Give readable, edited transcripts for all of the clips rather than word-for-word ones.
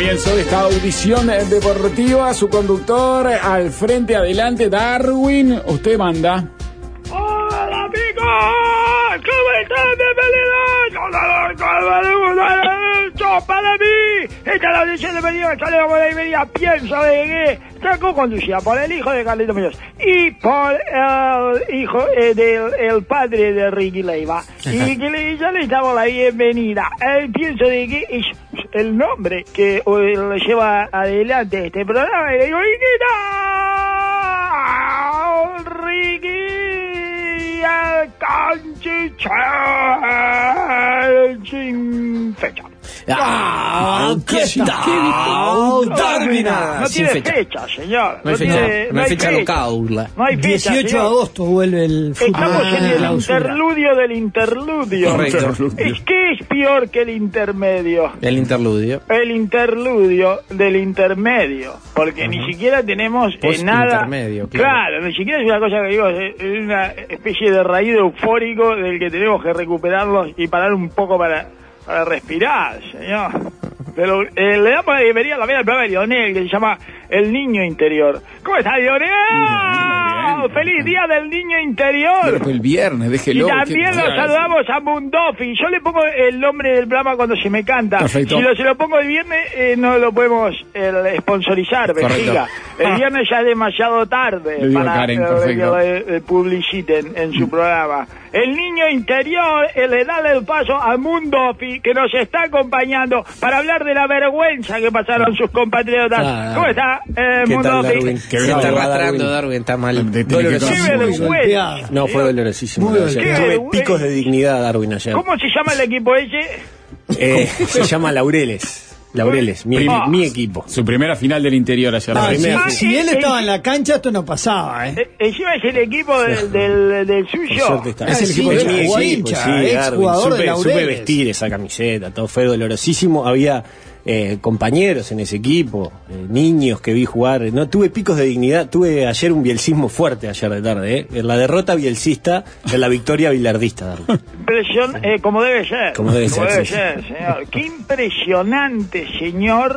comienzo de esta audición deportiva. Su conductor al frente, adelante, Darwin. Usted manda. ¡Hola, amigos! ¿Cómo están? ¡Bienvenidos! ¡Para mí! Esta es la audición de Benito Saleo por ahí venía. Pienso de que sacó conducida por el hijo de Carlito Muñoz y por el hijo del padre de Ricky Leiva. Y que ya le damos la bienvenida. Pienso de que es el nombre que le lleva adelante este programa. Y le digo, Ricky, al canchichal sin fecha. ¿Qué tal? Darwin. No tiene fecha, señor. No hay fecha local. No hay fecha, 18 de señor. agosto vuelve el fútbol. Estamos en el interludio del interludio. Correcto. ¿Qué es peor que el intermedio? El interludio. El interludio del intermedio. Porque ni siquiera tenemos nada. Intermedio, claro. Ni siquiera es una cosa que digo, es una especie de raíz eufórico del que tenemos que recuperarlos y parar un poco para respirar, señor. Pero le damos la bienvenida también al programa de Lionel, que se llama El Niño Interior. ¿Cómo está, Lionel? ¡Feliz Día del Niño Interior! El viernes, déjelo. Y también lo saludamos a Mundofi. Yo le pongo el nombre del programa cuando se me canta. Perfecto. Si se lo pongo el viernes, no lo podemos sponsorizar, Vejiga. El viernes ya es demasiado tarde Le digo a para Karen, que perfecto. lo publiciten en su programa. El Niño Interior le da el paso a Mundofi, que nos está acompañando para hablar de la vergüenza que pasaron sus compatriotas. ¿Cómo está, ¿Qué tal, Mundofi? Darwin? Se está arrastrando, Darwin, está mal. ¡Qué vergüenza! No, fue dolorosísimo. Muy Ayer. doloroso. Tuve picos de dignidad, Darwin, ayer. ¿Cómo se llama el equipo ese? Se llama Laureles. Laureles, mi equipo. Su primera final del interior ayer. Si él estaba en la cancha, esto no pasaba, Encima es el equipo del suyo. Es el equipo de mi equipo, sí, Darwin. Jugador de Supe Laureles. vestir esa camiseta, todo fue dolorosísimo. Había compañeros en ese equipo, niños que vi jugar. No tuve picos de dignidad, tuve ayer un bielcismo fuerte ayer de tarde, en la derrota bielcista, en la victoria bilardista, Darwin. Impresión, como debe ser. Como debe ser, sí. Señor. Qué impresionante, señor.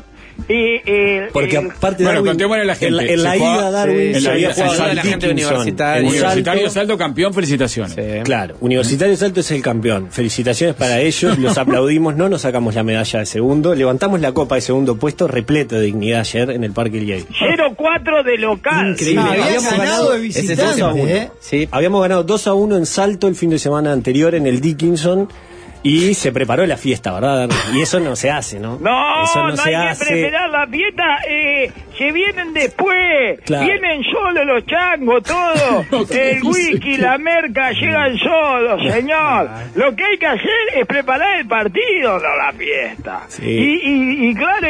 Porque aparte, Bueno, Darwin, contémosle a la gente. en la Se juega- ida, Darwin, en se la había ida, jugado saluda al a la Dickinson, gente en Universitario Salto. Salto, campeón, felicitaciones. Claro, Universitario Salto es el campeón. Felicitaciones para ellos, los aplaudimos, no nos sacamos la medalla de segundo, levantamos la copa de segundo puesto, repleto de dignidad ayer en el Parque Liey. 0-4 de local. Increíble. Había Habíamos ganado de ese visitante, 2-1. Sí, habíamos ganado 2-1 en Salto el fin de semana anterior en el Dickinson. Y se preparó la fiesta, ¿verdad? Y eso no se hace, ¿no? No, eso no hay que preparar la fiesta. Se vienen después. Claro. Vienen solos los changos, todo. El whisky, la merca, llegan solos, señor. Lo que hay que hacer es preparar el partido, no la fiesta. Sí. Y claro,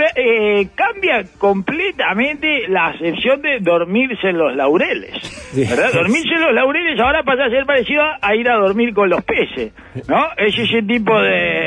cambia completamente la acepción de dormirse en los laureles. Sí. ¿Verdad? Dormirse en los laureles ahora pasa a ser parecido a ir a dormir con los peces, ¿no? Ese tipo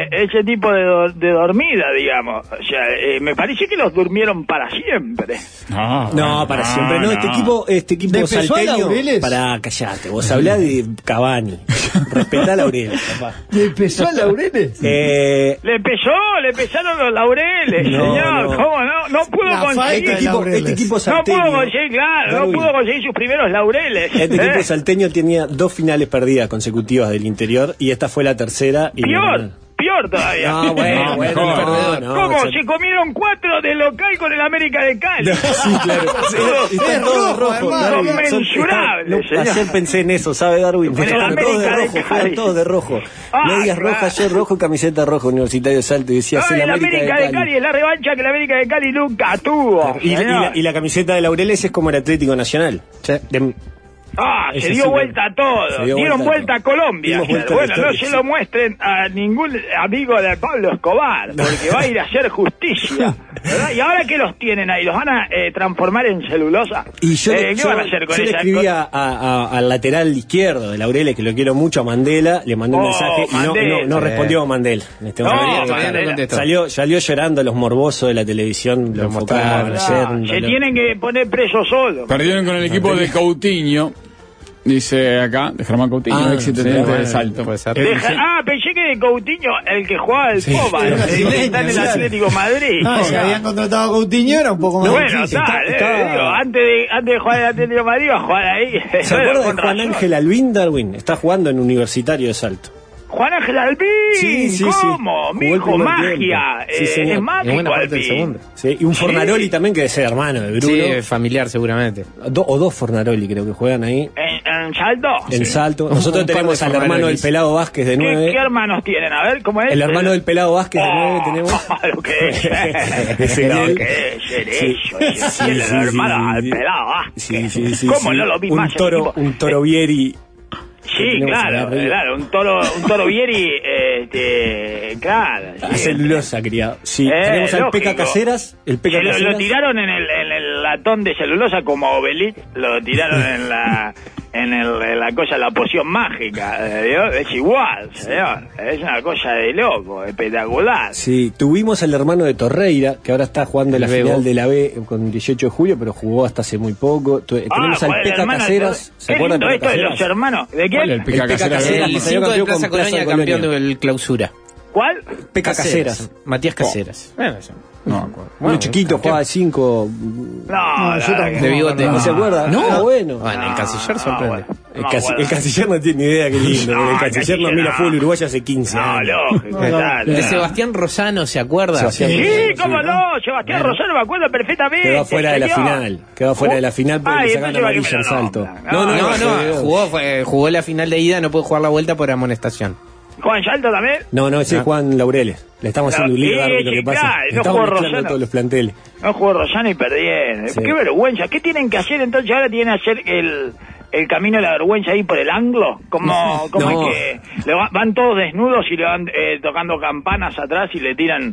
de dormida, digamos. O sea, me parece que los durmieron para siempre. No, para siempre. No, este equipo ¿De Pessoa salteño. Laureles? Para callate, vos hablá de Cavani. Respetá a Laureles, papá. ¿Le pesó a Laureles? Le pesaron los laureles, No, señor. no. ¿Cómo no? No pudo La conseguir. falta de Este equipo No salteño. pudo conseguir, claro, no Darwin, pudo conseguir sus primeros laureles. Este equipo salteño tenía 2 finales perdidas consecutivas del interior y esta fue la tercera. Y Peor todavía. No, bueno, mejor. no. ¿Cómo? Se comieron 4 de local con el América de Cali. Sí, claro. Están todos de rojo, Darwin. Inmensurable, señor. Ayer pensé en eso, ¿sabe, Darwin? Con el Estaban todos de América de rojo, Cali. fueron todos de rojo. Medias claro. rojas, yo rojo, camiseta roja, Universitario de Salto. Y decía, No, el el América de Cali es la revancha que el América de Cali nunca tuvo. Y la camiseta de Laureles es como el Atlético Nacional. Se Ese dio sí, vuelta a todo. se dio Dieron vuelta vuelta a Colombia. Dimos vuelta a Bueno, la no historia, se lo muestren a ningún amigo de Pablo Escobar, porque va a ir a hacer justicia. ¿Verdad? ¿Y ahora qué los tienen ahí? ¿Los van a transformar en celulosa? Y yo, ¿Qué van a hacer con yo le esa escribí cosa? al lateral izquierdo de Laureles, que lo quiero mucho, a Mandela, le mandé un mensaje y Mandela. no respondió a Mandela. En este No, momento. Mandela no contestó. Salió llorando los morbosos de la televisión, lo enfocaban ayer. Se tienen que poner presos solos. Perdieron con el equipo de Coutinho. Dice acá, de Germán Coutinho, ex intendente de Salto. Puede ser. Pensé que de Coutinho, el que jugaba el Popa, el que está en el Atlético Madrid. No, si habían contratado a Coutinho era un poco más Bueno, difícil. digo, antes de jugar el Atlético de Madrid, iba a jugar ahí. ¿Se acuerda de Juan Ángel Albín, Darwin? Está jugando en Universitario de Salto. Juan Ángel Albín, Sí, ¿cómo? sí. Mi Jugó hijo, el primer magia. tiempo. Sí, señor. Es mágico buena parte del Albín. segundo. Sí, y un Fornaroli también que debe ser hermano de Bruno. Sí, familiar seguramente. O dos Fornaroli creo que juegan ahí. ¿En Salto? En Salto. Nosotros Un par tenemos de al hermano Fornalolis. del Pelado Vázquez de 9. ¿Qué hermanos tienen? A ver, ¿cómo es? El hermano del Pelado Vázquez de 9 tenemos. Lo que es. Ese Lo él. que es ser Sí. eso. Sí, El sí, hermano sí, del sí. pelado. Sí. ¿Cómo no lo vi más? ese tipo? Un toro Vieri. Sí, tenemos claro, arriba. claro. Un toro Vieri, claro. A sí. celulosa, criado. Sí, tenemos al lógico. Peca Caseras. El Peca Se lo Caseras. tiraron en el latón de celulosa como Obelix, lo tiraron en la cosa, la poción mágica, ¿vio? Es igual, señor, es una cosa de loco, espectacular. Sí, tuvimos al hermano de Torreira, que ahora está jugando la El Bebo. final de la B con 18 de julio, pero jugó hasta hace muy poco. Tenemos al joder, Peca hermano, Caseras. ¿Se ¿qué acuerdan lindo de esto de Peca los Caseras? hermanos? ¿De ¿Cuál quién? el Peca El Peca Caseras? Caseras. El Nos salió 5 de campeón Plaza con Plaza Colonia, Colonia. campeón del clausura. ¿Cuál? Peca Caseras. Matías Caseras. Bueno, eso. No me acuerdo. Muy chiquito, jugaba de 5. No, No, yo tampoco. De bigote. ¿No se acuerda? No. Ah, bueno. Bueno, el canciller sorprende. bueno. El, No, el bueno. canciller no tiene ni idea, qué lindo. No, porque el el canciller no canciller mira no. fútbol uruguayo hace 15 No, años. lógico, tal. De Sebastián Rosano, ¿se acuerda? Sebastián Sí, cómo no, Sebastián Rosano me acuerdo perfectamente. Quedó fuera de la señor. final. Quedó fuera de la final porque le sacan entonces va amarilla que en me lo Salto. nombran. No, jugó la final de ida, no pudo jugar la vuelta por amonestación. ¿Juega en Salto también? No, ese es Juan Laureles. Le estamos haciendo un lío, Sí, Darwin, lo sí, que pasa. claro, no Estamos jugó mezclando Rosano. todos los planteles. No jugó Rosano y perdieron. Sí. Qué vergüenza. ¿Qué tienen que hacer entonces? Ahora tienen que hacer el camino de la vergüenza ahí por el ángulo. Como No. es que van todos desnudos y le van tocando campanas atrás y le tiran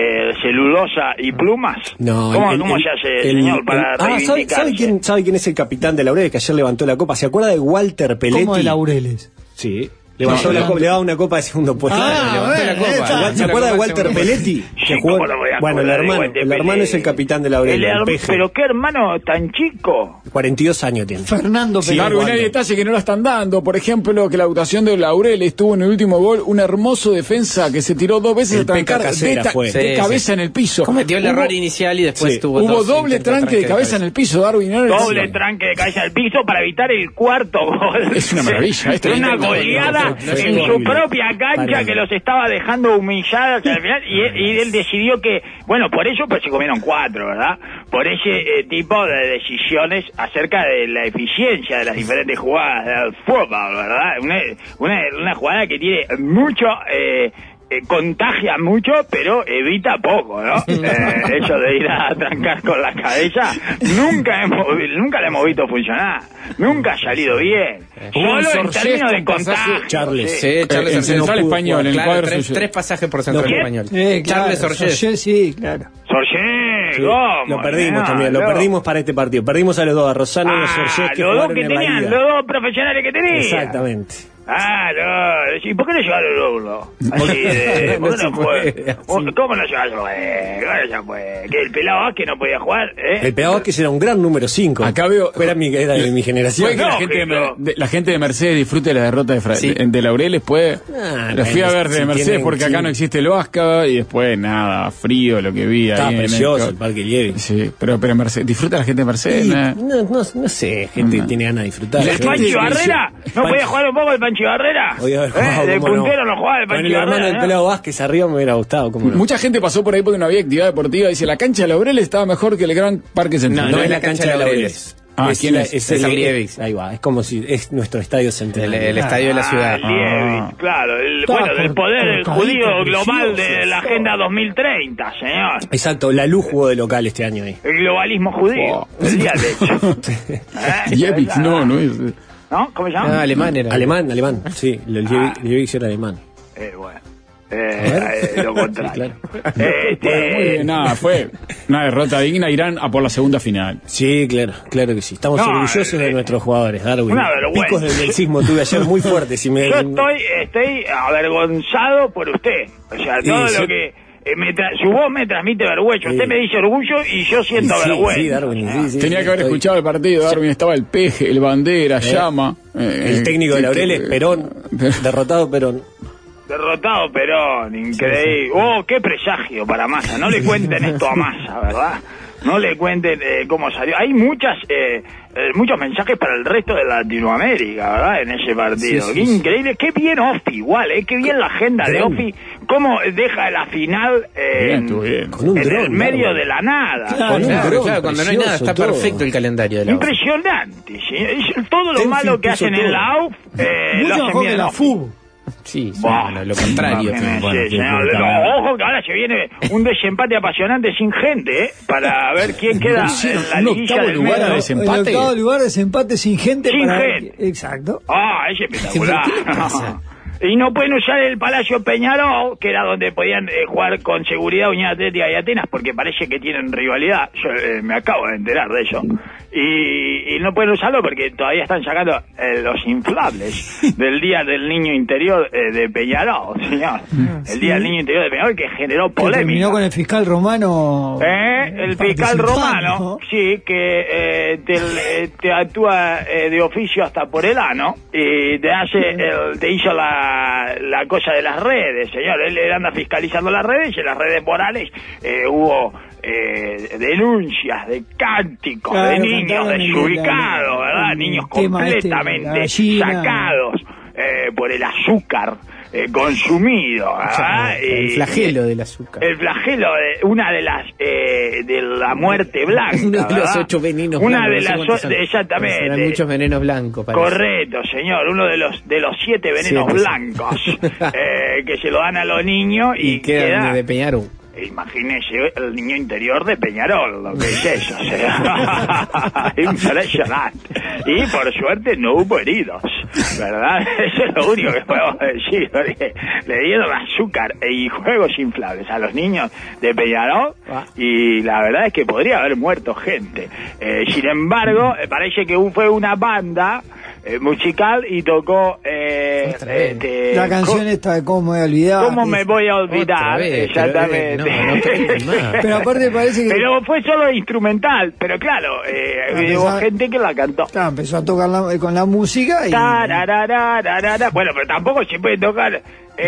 celulosa y plumas. No, ¿Cómo se hace, señor, para reivindicarse? ¿Sabe quién es el capitán de Laureles que ayer levantó la copa? ¿Se acuerda de Walter Peletti? Como de Laureles. Sí. Levantó la copa, le daba una copa de segundo puesto. levantó la copa. Igual, ¿se acuerda de Walter Peletti? Sí, Que jugó, ¿cómo lo voy a bueno, el acordar de hermano, Walter el hermano Peletti? es el capitán de Laureles, el peje. Pero qué hermano tan chico. 42 años tiene. Fernando Sí, Pérez. Darwin, jugando. hay detalles que no la están dando. Por ejemplo, que la actuación de Laureles tuvo en el último gol un hermoso defensa que se tiró 2 veces El a trancar Peca Caseras fue. de Sí, cabeza en el piso. Cometió el error inicial y después Sí. tuvo Hubo dos doble intentos tranque de cabeza en el piso, Darwin. ¿no? Doble tranque de cabeza al piso para evitar el cuarto gol. Es una maravilla, esto es una increíble. goleada No, en su horrible. propia cancha Para. que los estaba dejando humillados al final y él decidió que, bueno, por eso pues se comieron 4, ¿verdad? Por ese tipo de decisiones acerca de la eficiencia de las diferentes jugadas del fútbol, ¿verdad? Una jugada que tiene mucho... contagia mucho, pero evita poco, ¿no? Eso de ir a trancar con la cabeza, nunca la hemos visto funcionar, nunca ha salido bien. Hubo un Solo en Sorcés términos de con pasaje- contagio. Charles. Sí. Sí, Charles en Orgés Central no pudo Español, jugar. en el Claro, cuadro tres, suyo. 3 pasajes por Central ¿Quién? Español. Claro, Charles Orgés. sí, claro. Sorgés, Sí, ¿cómo? lo perdimos No, también, lo no. perdimos para este partido. Perdimos a los dos, a Rosano y a Sorgés, que los dos jugaron que en la tenían, ida. los dos profesionales que tenían. Exactamente. No. ¿Y por qué no llevaron uno? Así de... ¿por qué No no se fue? puede, así. ¿Cómo no llevaron? ¿Cómo no se puede? ¿Que el pelado Vázquez no podía jugar? El Pelado Vázquez era un gran número 5. Acá veo- Era de mi generación. Puede que la gente de Mercedes disfrute de la derrota de, Sí. de Laureles, puede. Ah, Lo fui a bueno, ver de si Mercedes tienen- porque acá sí. no existe el Vasca y después nada, frío lo que vi Estaba ahí. precioso el Parque Lievin. Sí, pero Mercedes, disfruta la gente de Mercedes. Y, ¿no? no sé, gente No. que tiene ganas de disfrutar. ¿El Panchi Barrera? ¿No podía jugar un poco el Panchi Barrera? Podía haber jugado, De cómo no. puntero no jugaba el Con Panchi el hermano Barrera. del ¿no? Pelado Vázquez arriba me hubiera gustado, ¿cómo no? Mucha gente pasó por ahí porque no había actividad deportiva. Dice, la cancha de Laureles estaba mejor que el Gran Parque Central. No es la cancha de Laureles. Ah, ¿quién es? César Liebig. Ahí va, es como si es nuestro estadio central. El estadio de la ciudad. Liebig, claro. Estaba Bueno, del poder cortadito, judío global de precioso. la Agenda 2030, señor. Exacto, la luz jugó de local este año ahí. El globalismo judío. El día de hecho. Liebig, no es. ¿No? ¿Cómo se llama? No, alemán era. Alemán, sí, el Liebig era alemán. Bueno. Lo contrario. Bueno, muy bien, nada, fue una derrota digna. Irán a por la segunda final. Sí, claro que sí. Estamos No, orgullosos de nuestros jugadores, Darwin. una vergüenza. Picos de sismo tuve ayer muy fuertes. Yo estoy avergonzado por usted. O sea, todo Sí, lo sí. que su voz me transmite vergüenza. Usted me dice orgullo y yo siento vergüenza. Sí, Darwin, sí, Tenía que haber escuchado el partido, Darwin. Estaba el Peje, el Bandera, Llama. El técnico de Laureles, Perón. Derrotado Perón. Derrotado Perón, increíble. Oh, qué presagio para Massa. No le cuenten esto a Massa, ¿verdad? No le cuenten cómo salió. Hay muchos mensajes para el resto de Latinoamérica, ¿verdad? En ese partido. Sí, qué increíble. Qué bien Offi, igual, qué bien la agenda de Offi. Cómo deja la final Bien. en el medio de la nada. Claro, cuando no hay nada está perfecto el calendario de la UF. Impresionante, ¿sí? Todo lo malo que hacen en la UF lo Mucho hacen mejor bien que en la Offi. FUB. Sí, Bah, lo contrario. sí, señor. Ojo que ahora se viene un desempate apasionante sin gente, para ver quién queda en la liguilla del lugar a medio. desempate. El octavo lugar, desempate sin gente. Sin gente. Exacto. Ah, es espectacular. Y no pueden usar el Palacio Peñarol, que era donde podían jugar con seguridad Unión Atlética y Atenas, porque parece que tienen rivalidad. Yo me acabo de enterar de eso. Y no pueden usarlo porque todavía están sacando los inflables del Día del Niño Interior de Peñarol, señor. El Día del Niño Interior de Peñarol, que generó Que polémica. terminó con el fiscal romano. El fiscal romano, sí, que te actúa de oficio hasta por el ano y te hizo la cosa de las redes, señor. Él anda fiscalizando las redes y en las redes morales hubo denuncias de cánticos, Claro, de niños cantaron desubicados, ¿verdad? Niños tema completamente la gallina. sacados por el azúcar consumido, ¿verdad? El flagelo del azúcar. El flagelo de una de las de la muerte blanca. Uno de los ¿verdad? 8 venenos una blancos. de no sé las cuántos son. exactamente. Eran muchos venenos blancos. Parece. Correcto, señor. Uno de los 7 venenos 7, blancos que se lo dan a los niños y queda de Peñarol. Imagínese el niño interior de Peñarol, lo que es eso, o sea, impresionante. Y por suerte no hubo heridos, ¿verdad? Eso es lo único que podemos decir, porque le dieron azúcar y juegos inflables a los niños de Peñarol y la verdad es que podría haber muerto gente. Sin embargo, parece que fue una banda musical y tocó la canción esta de Cómo me voy a olvidar. ¿Cómo me voy a olvidar? Vez, Exactamente. Pero aparte parece que... Pero fue solo instrumental, pero claro, hubo gente que la cantó. Claro, empezó a tocar con la música y... Bueno, pero tampoco se puede tocar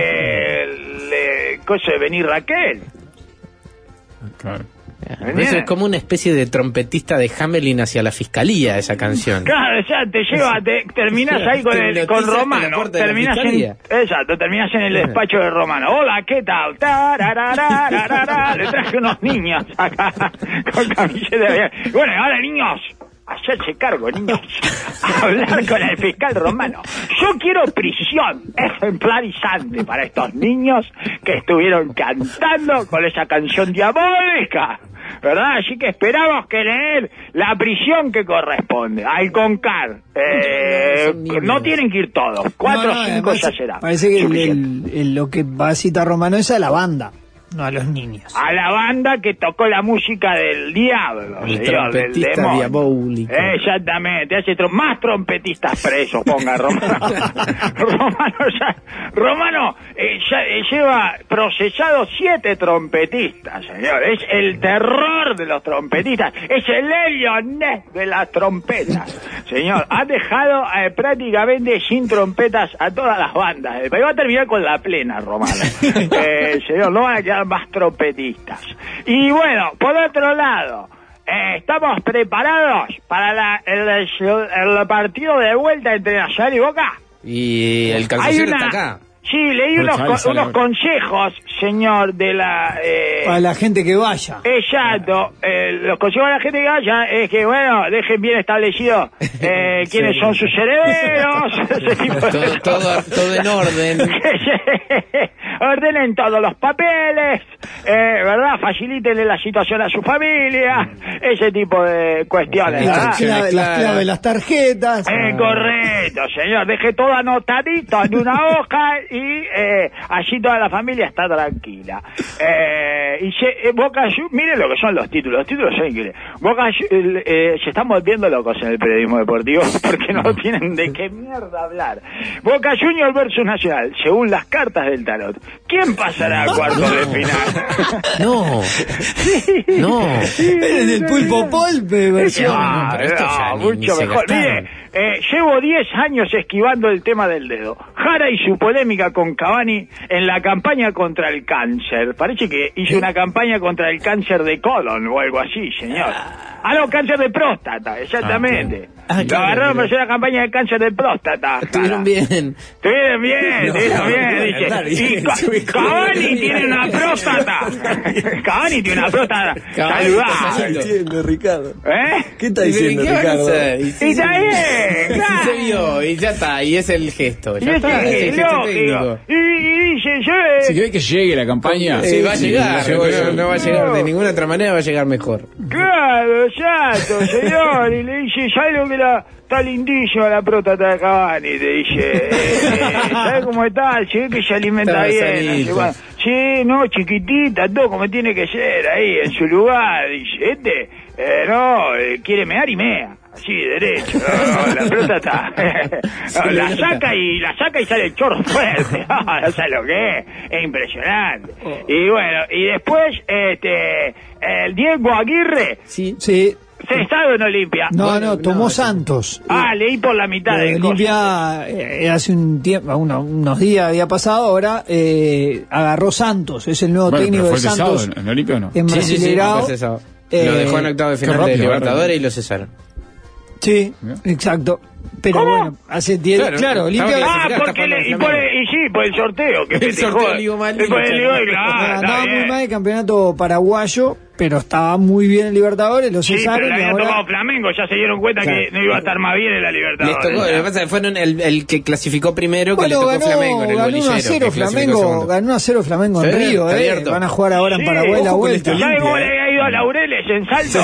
el coso de venir Raquel. Claro. Eso es como una especie de trompetista de Hamelin hacia la fiscalía, esa canción. Claro, ya te lleva, terminás ahí con Romano, terminás terminás en el despacho de Romano. Hola, ¿qué tal? Le traje unos niños acá con camiseta de... Bueno, ahora niños, hacerse cargo, niños, a hablar con el fiscal romano. Yo quiero prisión ejemplarizante para estos niños que estuvieron cantando con esa canción diabólica, ¿verdad? Así que esperamos que leer la prisión que corresponde al CONCAR. No tienen que ir todos, 4 o 5 ya será. Parece que lo que va a citar Romano es a la banda, no a los niños. A la banda que tocó la música del diablo, El señor, del trompetista demonio. diabólico. Exactamente, hace más trompetistas presos, ponga Romano. Romano lleva procesados 7 trompetistas, señor. Es el terror de los trompetistas. Es el Elionet de las trompetas, señor. Ha dejado prácticamente sin trompetas a todas las bandas. Pero va a terminar con la plena, Romano. Señor, no van a quedar más trompetistas. Y bueno, por otro lado, estamos preparados para el partido de vuelta entre Nacional y Boca. Y el calzoncillo está acá. Sí, leí unos consejos, señor, de la... Para la gente que vaya. Exacto. Los consejos de la gente que vaya es que, bueno, dejen bien establecido quiénes son sus herederos, ese tipo de todo en orden. Ordenen todos los papeles, ¿verdad? facilítenle la situación a su familia, ese tipo de cuestiones, ¿verdad? Las claves, las tarjetas. Correcto, señor. Deje todo anotadito en una hoja y allí toda la familia está tranquila. Boca Juniors, miren lo que son los títulos son increíbles. Se están volviendo locos en el periodismo deportivo porque no tienen de qué mierda hablar. Boca Juniors versus Nacional, según las cartas del tarot. ¿Quién pasará a cuartos de final? No. Es el pulpo polpe versión. Mucho mejor. Mire, llevo 10 años esquivando el tema del dedo. Jara y su polémica con Cavani en la campaña contra el cáncer. Parece que hizo una campaña contra el cáncer de colon o algo así, señor. No, cáncer de próstata, exactamente. Lo agarraron para hacer la campaña de cáncer de próstata. Estuvieron bien. Estuvieron bien, dice. Y Cavani tiene una próstata. Cavani tiene una próstata saludable. ¿Qué está diciendo, Ricardo? ¿Qué está ¿Y diciendo, qué Ricardo? va a hacer? Y está bien, claro. Se vio, y ya está, y es el gesto. Y Ya está, es el gesto técnico. lógico. Y dice, Si cree que llegue la campaña. Sí, va a llegar, seguro. no va a llegar, de ninguna otra manera va a llegar mejor. claro, exacto, señor. Y le dice, ¿sabe lo que está lindísima la próstata de Cavani? Te dice, ¿sabe cómo está? Se ve que se alimenta Está bien. No sé sanito. cuánto. Sí, no, chiquitita, todo como tiene que ser, ahí, en su lugar. Dice, quiere mear y mea. Así, derecho, la próstata. La saca y sale el chorro fuerte. No sé lo que es impresionante. Y bueno, y después, el Diego Aguirre Sí. estado en Olimpia. No, tomó Santos. Leí por la mitad de Olimpia hace un tiempo, unos días había pasado, ahora agarró Santos, es el nuevo técnico de Santos. ¿En Olimpia o no? En Brasileirao. Sí, lo dejó en octavo de final de rápido, Libertadores y lo cesaron. Sí, exacto. Pero ¿Cómo? bueno, hace 10. Claro, Olimpia. Por el sorteo que El festejó. sorteo Ligo Malino, Por el Ligo, claro, Andaba está muy bien. mal el campeonato paraguayo, pero estaba muy bien en Libertadores, lo Sí, cesaron pero le y había ahora. tocado Flamengo, ya se dieron cuenta que no iba a estar más bien en la Les Libertadores. tocó, lo que pasa es que fueron el que clasificó primero, que Bueno, le tocó Flamengo en el ganó bolillero. 1-0 Flamengo, ganó 1-0 Flamengo en Sí, Río, está abierto. Van a jugar ahora en Sí, Paraguay la ojo con vuelta. este ¿Sabe cómo le había ido a Laureles en salto?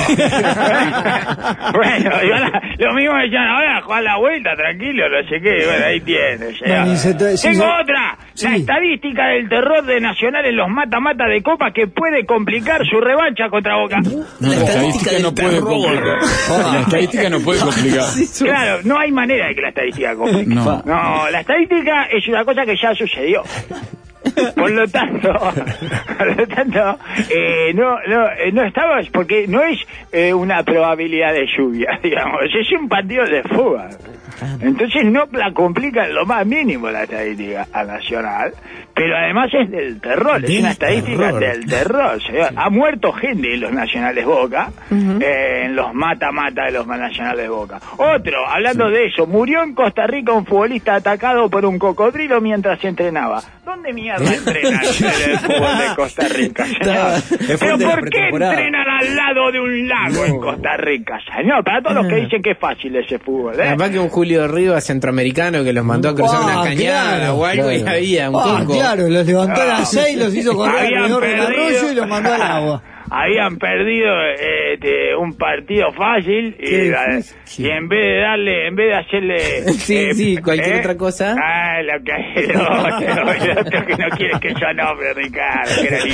Bueno, lo mismo decían ahora, jugar la vuelta, tranquilo, no sé qué. Bueno, ahí tienes. Bueno, y Tengo otra. Sí. La estadística del terror de Nacional en los mata-mata de Copa que puede complicar su revancha contra Boca. No, la estadística no puede complicar. La estadística no puede complicar. Claro, no hay manera de que la estadística complique. No. No, la estadística es una cosa que ya sucedió. Por lo tanto, no estamos, porque no es una probabilidad de lluvia, digamos, es un partido de fútbol. Entonces no la complica en lo más mínimo la estadística a Nacional, pero además es del terror, es una estadística del terror, señor. Ha muerto gente en los Nacionales Boca, en los mata-mata de los Nacionales Boca. Otro, hablando de eso, murió en Costa Rica un futbolista atacado por un cocodrilo mientras se entrenaba. ¿Dónde mierda entrenan en el fútbol de Costa Rica, señor? ¿Pero por qué entrenan al lado de un lago en Costa Rica, señor? Para todos los que dicen que es fácil ese fútbol, Capaz que un Julio Rivas centroamericano que los mandó a cruzar una cañada o algo y había un coco. Claro, los levantó a las 6, los hizo correr Habían alrededor del perdido. arroyo y los mandó al agua. Habían perdido un partido fácil y en vez de hacerle Sí, cualquier otra cosa. Lo que el otro que no quiere que yo nombre, Ricardo, que era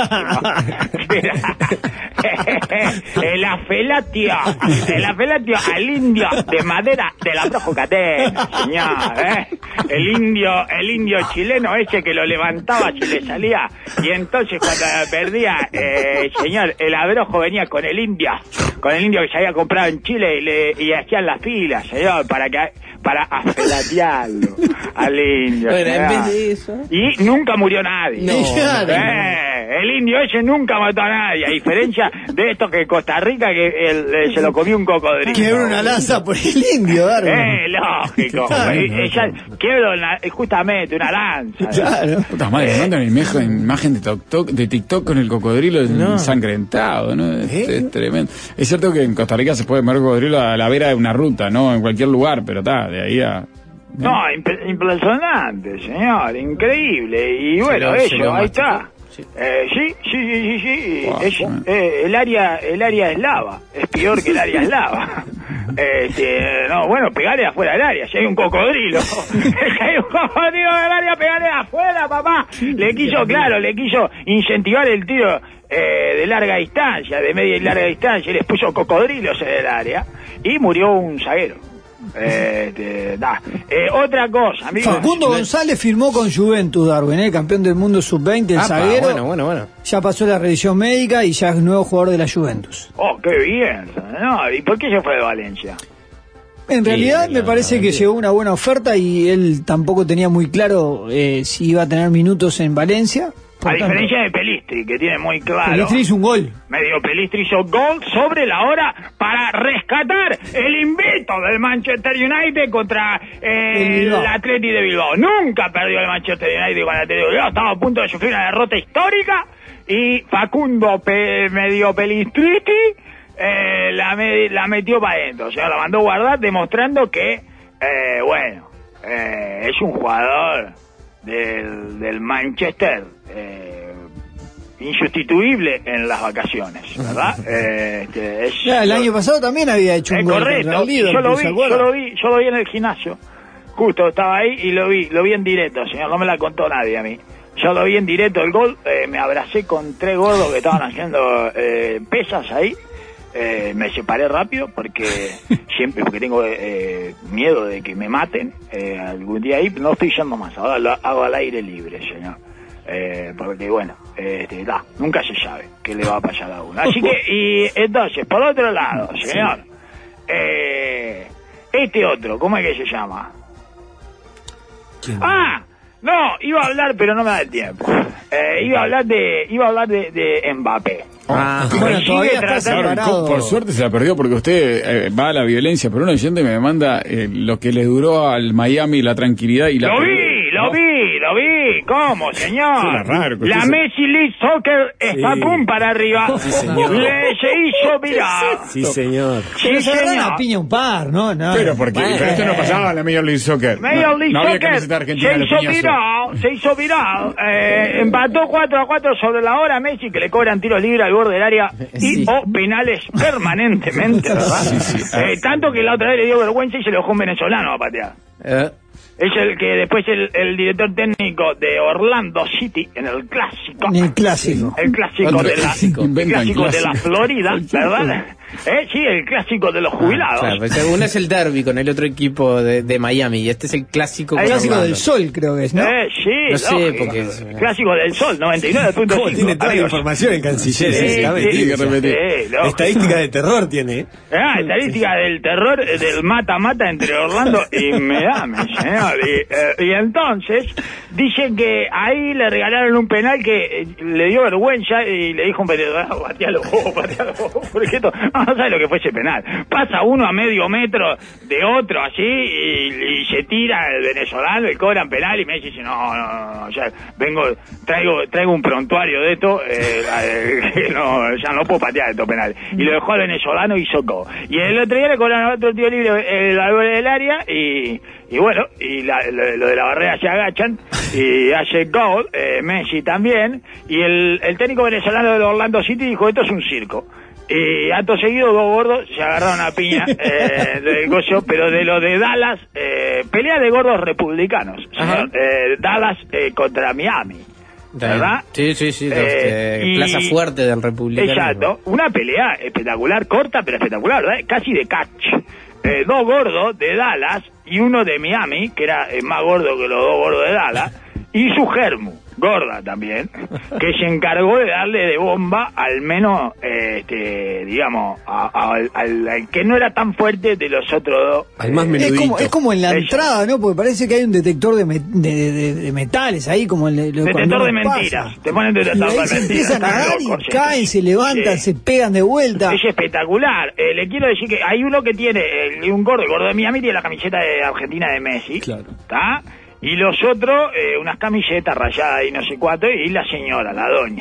el afelatio al indio de madera de la Rojo Catena, señor, el indio chileno ese que lo levantaba si le salía, y entonces cuando perdía, señor, el abrojo venía con el indio que se había comprado en Chile y hacían las filas, señor, para afelatearlo al indio. Bueno, en señor. vez de eso. Y nunca murió nadie. No, El indio ese nunca mató a nadie, a diferencia de esto que Costa Rica que se lo comió un cocodrilo. Quebró una lanza por el indio, Darwin. Lógico. Ella quebró justamente una lanza. Claro. Puta madre, mandan imagen de TikTok con el cocodrilo ensangrentado, ¿no? Es tremendo. Es cierto que en Costa Rica se puede ver cocodrilo a la vera de una ruta, ¿no? En cualquier lugar, pero de ahí a... No, impresionante, señor, increíble. Y bueno, ahí está. Sí. Wow, el área eslava. Es peor que el área eslava. No, bueno, pegale afuera del área. Si hay un cocodrilo. Si hay un cocodrilo del área, pegale afuera, papá. Le quiso incentivar el tiro de larga distancia, de media y larga distancia. Y les puso cocodrilos en el área. Y murió un zaguero. Otra cosa, amigo. Facundo González firmó con Juventus, Darwin, campeón del mundo sub-20, el zaguero. Bueno. Ya pasó la revisión médica y ya es nuevo jugador de la Juventus. Oh, qué bien. No, ¿y por qué se fue de Valencia? En realidad me parece que llegó una buena oferta y él tampoco tenía muy claro si iba a tener minutos en Valencia. A diferencia de Pelistri, que tiene muy claro. Pelistri hizo un gol. Pelistri hizo gol sobre la hora para rescatar el invicto del Manchester United contra el Atleti de Bilbao. Nunca perdió el Manchester United con el Atleti de Bilbao. Estaba a punto de sufrir una derrota histórica y Facundo Pelistriti la metió para adentro. O sea, la mandó guardar demostrando que, es un jugador del Manchester insustituible en las vacaciones, ¿verdad? El año pasado también había hecho un gol. Correcto, yo lo vi en el gimnasio, justo estaba ahí y lo vi en directo, señor, no me la contó nadie a mí. Yo lo vi en directo el gol, me abracé con 3 gordos que estaban haciendo pesas ahí. Me separé rápido porque tengo miedo de que me maten algún día ahí. No estoy yendo más, ahora lo hago al aire libre, señor. Porque nunca se sabe qué le va a pasar a uno. Así que, y entonces, por otro lado, señor, este otro, ¿cómo es que se llama? No, iba a hablar, pero no me da el tiempo. Iba a hablar de Mbappé. Bueno, todavía está separado. Por suerte se la perdió porque usted va a la violencia, pero un oyente me manda lo que le duró al Miami la tranquilidad y la... Lo vi, ¿cómo, señor? La Messi League Soccer está pum para arriba. Sí, señor. Se hizo viral. Sí, señor. Pero se agarran a piña un par, ¿no? Pero porque esto no pasaba en la Major League Soccer. Major League Soccer se hizo viral. Empató 4-4 sobre la hora Messi, que le cobran tiros libres al borde del área o penales permanentemente, ¿verdad? Tanto que la otra vez le dio vergüenza y se lo dejó un venezolano a patear. Es el que después el director técnico de Orlando City en el clásico de la Florida, ¿verdad? Sí, el clásico de los jubilados. Claro, pues uno es el derbi con el otro equipo de Miami y este es el clásico. El clásico del Sol, creo que es, ¿no? Sí, no sé, porque el clásico del Sol, 99.5. Tiene toda la información en Canciller. Estadística de terror tiene. Estadística del terror, del mata-mata entre Orlando y Miami, señor. Y entonces dicen que ahí le regalaron un penal que le dio vergüenza y le dijo un periodista, patealo vos, porque esto, no sabe lo que fue ese penal. Pasa uno a medio metro de otro así y se tira el venezolano y cobran penal y me dice, no, ya traigo un prontuario de esto, ya no puedo patear estos penales. Y lo dejó al venezolano y hizo gol. Y el otro día le cobraron otro tiro libre al borde del área y bueno, y lo de la barrera se agachan y hace gol, Messi también, y el técnico venezolano de Orlando City dijo, esto es un circo. Y acto seguido 2 gordos se agarraron a piña del gozo, pero de lo de Dallas, pelea de gordos republicanos, señor, Dallas contra Miami, ¿verdad? Sí, plaza fuerte del republicano. Exacto, una pelea espectacular, corta pero espectacular, ¿verdad? Casi de catch. 2 gordos de Dallas y uno de Miami, que era más gordo que los 2 gordos de Dallas, y su germu, gorda también, que se encargó de darle de bomba al menos, digamos, al que no era tan fuerte de los otros 2. Al más menudito. Es como en la entrada, ¿no? Porque parece que hay un detector de metales ahí, como el detector de mentiras. Pasa. Te ponen detector de mentiras. Empiezan a dar y caen, se levantan, se pegan de vuelta. Es espectacular. Le quiero decir que hay uno que tiene, un gordo, el gordo de Miami tiene la camiseta de Argentina de Messi. Claro. ¿Está? Y los otros, unas camisetas rayadas y no sé cuánto, y la señora, la doña.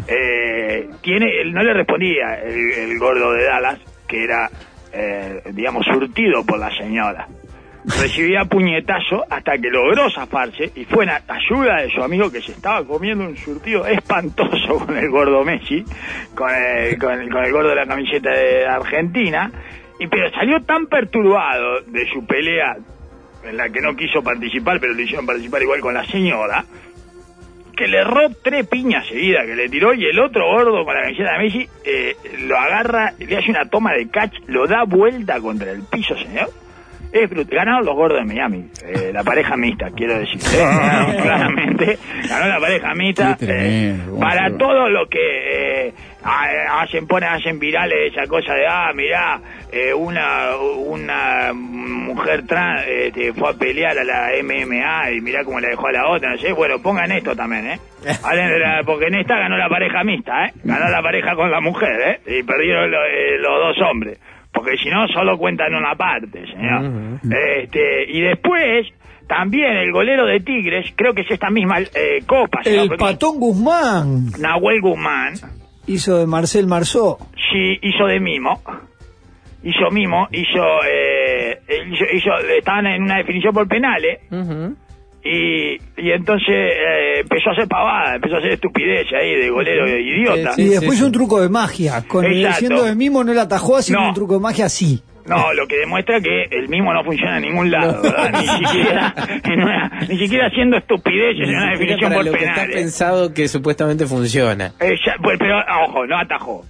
No le respondía el gordo de Dallas, que era, digamos, surtido por la señora. recibía puñetazo hasta que logró zafarse y fue en ayuda de su amigo que se estaba comiendo un surtido espantoso con el gordo Messi, con el gordo de la camiseta de Argentina, pero salió tan perturbado de su pelea en la que no quiso participar, pero le hicieron participar igual con la señora, que le erró 3 piñas seguidas que le tiró, y el otro gordo con la camiseta de Messi lo agarra, le hace una toma de catch, lo da vuelta contra el piso, señor. Ganaron los gordos de Miami, la pareja mixta, quiero decir. Claramente, ganó la pareja mixta. Para todo lo que hacen virales esa cosa de, mirá, una mujer trans fue a pelear a la MMA y mirá cómo la dejó a la otra, no sé. Bueno, pongan esto también, porque en esta ganó la pareja mixta, ganó la pareja con la mujer, y perdieron los 2 hombres. Porque si no, solo cuentan una parte, señor. Y después, también el golero de Tigres, creo que es esta misma copa. El Patón Guzmán. Nahuel Guzmán. Hizo de Marcel Marceau. Sí, hizo de Mimo. Estaban en una definición por penales. Y entonces empezó a hacer pavada, empezó a hacer estupidez ahí de golero idiota. Y después un truco de magia. Siendo de Mimo no la atajó, haciendo un truco de magia sí. No, lo que demuestra que el Mimo no funciona en ningún lado, ¿verdad? Ni siquiera haciendo estupideces en una definición por penales. Está pensado que supuestamente funciona. Pero, ojo, no atajó.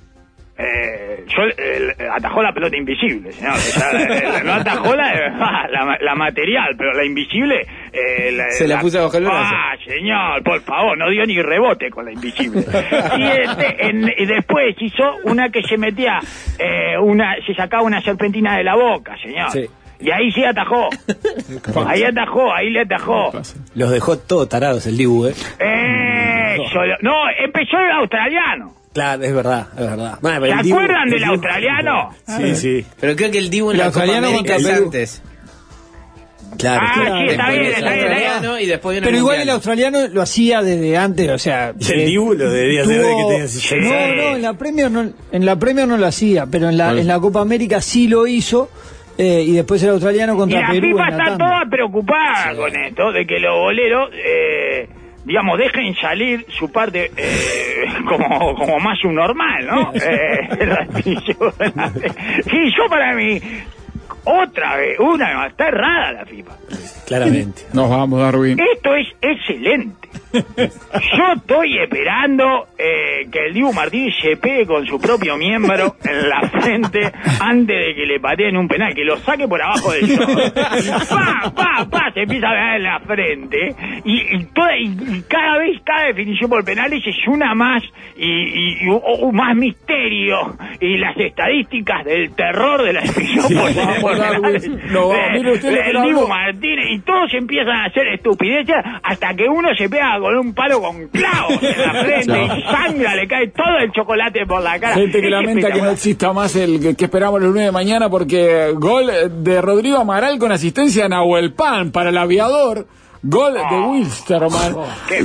Atajó la pelota invisible, señor. No atajó la material, pero la invisible se la puso bajo el brazo. Señor, por favor, no dio ni rebote con la invisible. Y después hizo una que se metía se sacaba una serpentina de la boca, señor. Sí. Y ahí sí atajó. Ahí le atajó. Los dejó todos tarados el Dibu, No, empezó el australiano. Claro, es verdad. Bueno, ¿se acuerdan del australiano? Sí. Pero creo que el Dibu en la Copa América es antes. Claro. Sí, está bien. Y después pero igual el australiano lo hacía desde antes, o sea... El Dibu lo debería hacer desde que tenía 16 años. No, en la Premier no lo hacía, pero en la Copa América sí lo hizo. Y después el australiano contra Perú. Y la FIFA está toda preocupada con esto, de que los boleros... digamos, dejen salir su parte como más subnormal, ¿no? Y yo para mí, otra vez, está errada la FIFA. Claramente. Nos vamos, Darwin. Esto es excelente. Yo estoy esperando que el Dibu Martínez se pegue con su propio miembro en la frente antes de que le pateen un penal, que lo saque por abajo del short. Se empieza a ver en la frente y cada vez, cada definición por penales es una más y más misterio, y las estadísticas del terror de la definición por penales. El Dibu Martínez, y todos empiezan a hacer estupideces hasta que uno se pega con un palo con clavos en la frente y sangra, le cae todo el chocolate por la cara. Gente que lamenta que no exista más el que esperamos los 9 de mañana, porque gol de Rodrigo Amaral con asistencia de Nahuel Pan para el Aviador. Gol de Wilstermann. ¡Qué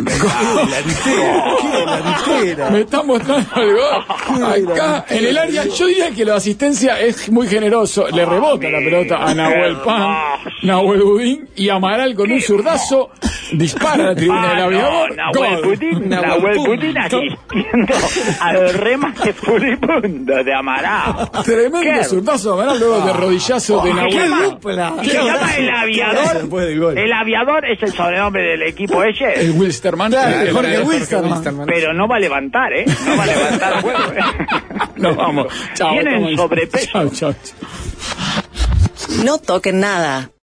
la Me está mostrando el gol. Acá, en el área, yo diría que la asistencia es muy generoso. Le rebota la pelota a Nahuel Pan, Nahuel Budín, y Amaral con un zurdazo dispara a la tribuna del Aviador. Nahuel Budín asistiendo al remate furibundo de Amaral. Tremendo zurdazo de Amaral, luego de rodillazo de Nahuel. Se llama el Aviador. El Aviador es el sobrenombre del equipo ese. El Wilstermann. Claro, Jorge Wilstermann. Pero no va a levantar, no va a levantar el juego, Nos vamos. Chao. Tienen sobrepeso. Chao. No toquen nada.